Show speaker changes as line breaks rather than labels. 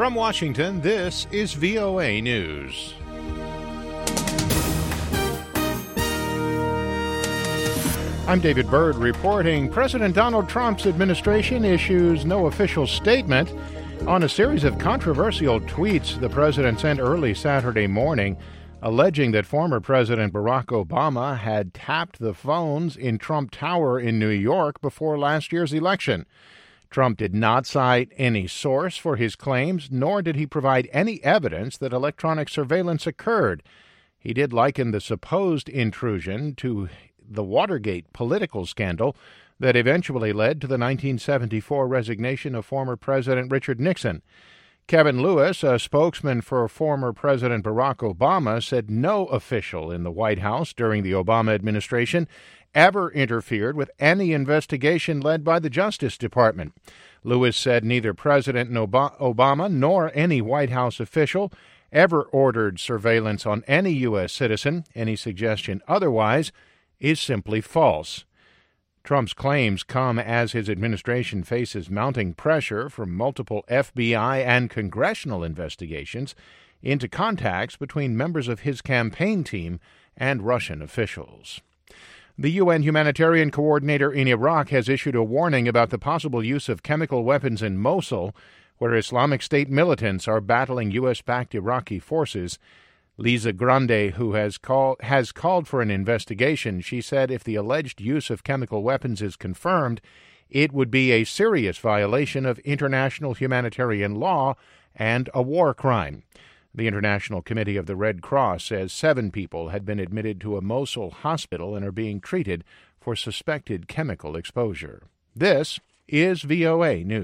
From Washington, this is VOA News. I'm David Byrd reporting. President Donald Trump's administration issues no official statement on a series of controversial tweets the president sent early Saturday morning, alleging that former President Barack Obama had tapped the phones in Trump Tower in New York before last year's election. Trump did not cite any source for his claims, nor did he provide any evidence that electronic surveillance occurred. He did liken the supposed intrusion to the Watergate political scandal that eventually led to the 1974 resignation of former President Richard Nixon. Kevin Lewis, a spokesman for former President Barack Obama, said no official in the White House during the Obama administration ever interfered with any investigation led by the Justice Department. Lewis said neither President Obama nor any White House official ever ordered surveillance on any U.S. citizen. Any suggestion otherwise is simply false. Trump's claims come as his administration faces mounting pressure from multiple FBI and congressional investigations into contacts between members of his campaign team and Russian officials. The UN humanitarian coordinator in Iraq has issued a warning about the possible use of chemical weapons in Mosul, where Islamic State militants are battling U.S.-backed Iraqi forces. Lisa Grande, who has called for an investigation, she said if the alleged use of chemical weapons is confirmed, it would be a serious violation of international humanitarian law and a war crime. The International Committee of the Red Cross says 7 people had been admitted to a Mosul hospital and are being treated for suspected chemical exposure. This is VOA News.